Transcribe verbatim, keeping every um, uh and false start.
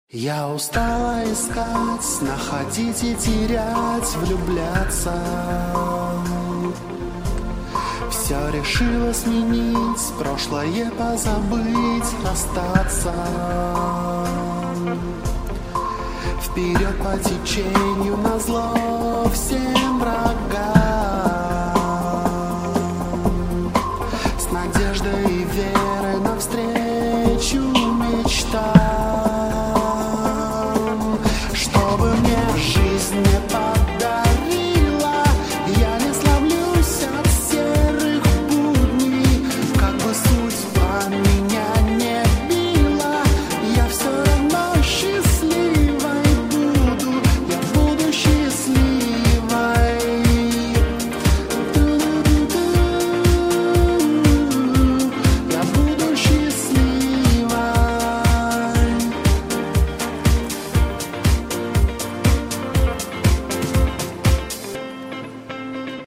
Я устала искать, находить и терять, влюбляться. Все решила сменить, прошлое позабыть, расстаться. Вперед по течению, назло всем врагам.